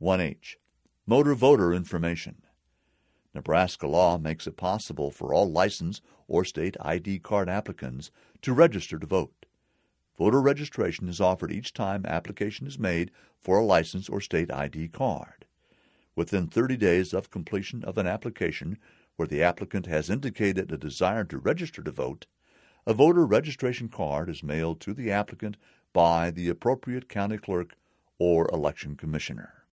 1H. Motor voter information. Nebraska law makes it possible for all license or state ID card applicants to register to vote. Voter registration is offered each time application is made for a license or state ID card. Within 30 days of completion of an application where the applicant has indicated a desire to register to vote, a voter registration card is mailed to the applicant by the appropriate county clerk or election commissioner.